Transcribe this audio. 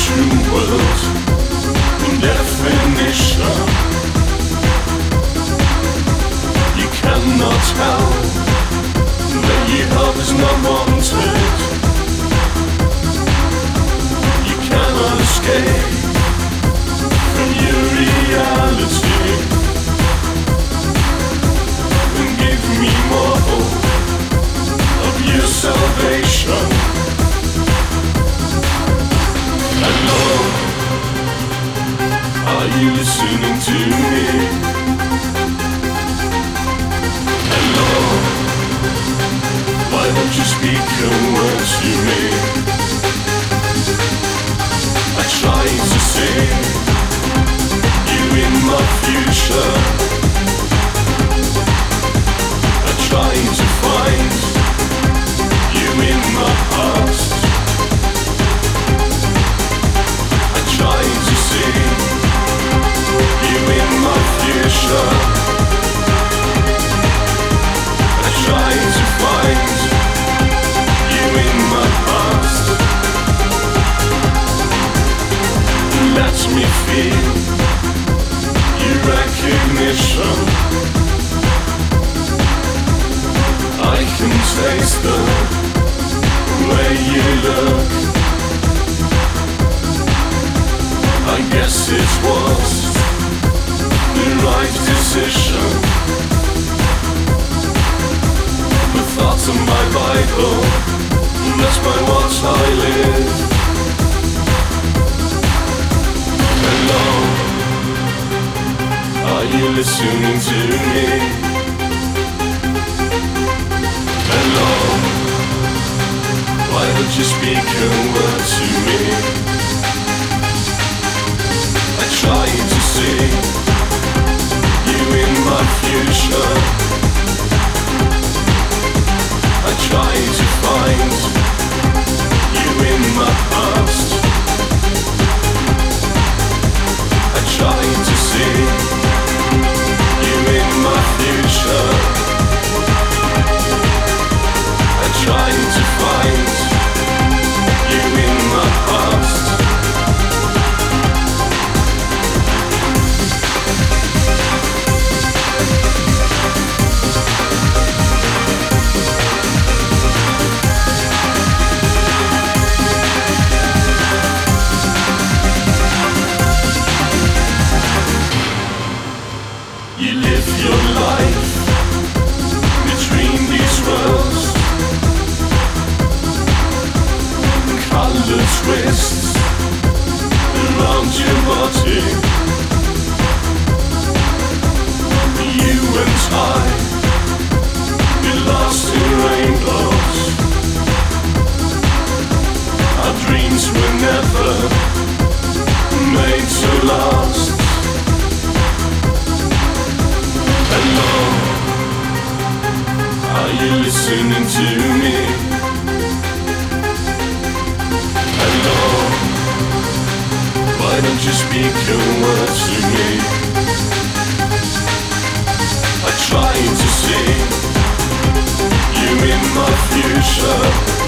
true world definition. You cannot tell that your help is not wanted. You cannot escape from your reality. And give me more hope of your salvation. Hello, are you listening to me? Hello, why don't you speak a word to me? I try to see you in my future. I try to find you in my past. I try to see you in my future. I try to find you in my past. Let me feel your recognition. I can taste the way you look. I guess it was the right decision. The thoughts of my Bible, that's by what I live. Hello, are you listening to me? Hello, why don't you speak a word to me? I try to see you in my future. I try to find you in my past. I try to see you in my future. I try to find you in my past. You live your life between these worlds. Color twists around your body. You and I, we're lost in rainbows. Our dreams were never made to last. Hello, are you listening to me? Hello, why don't you speak a word to me? I try to see you in my future.